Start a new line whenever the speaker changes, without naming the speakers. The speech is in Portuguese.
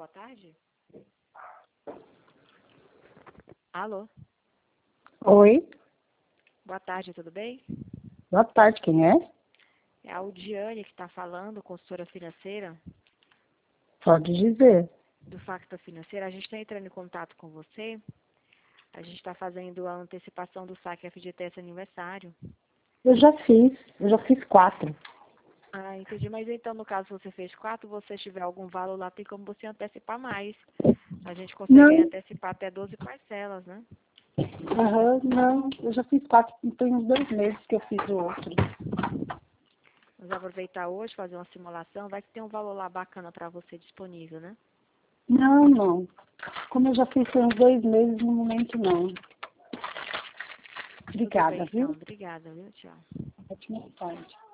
tarde. Alô?
Oi,
Boa tarde, tudo bem?
boa tarde, quem é?
É a Aldiane que está falando, consultora financeira,
Pode dizer.
do Facta Financeira. A gente está entrando em contato com você. A gente está fazendo a antecipação do saque FGTS aniversário.
Eu já fiz 4.
Ah, entendi. Mas então, no caso, você fez 4, você tiver algum valor lá, tem como você antecipar mais. A gente consegue
Não,
antecipar até 12 parcelas, né?
não, eu já fiz 4, tem uns 2 meses que eu fiz o outro.
Vamos aproveitar hoje, fazer uma simulação. Vai que tem um valor lá bacana para você disponível, né?
Não, como eu já fiz tem uns 2 meses, no momento não.
Tudo bem,
Obrigada,
então.
viu?
Obrigada, viu? Tchau.
Ótima tarde.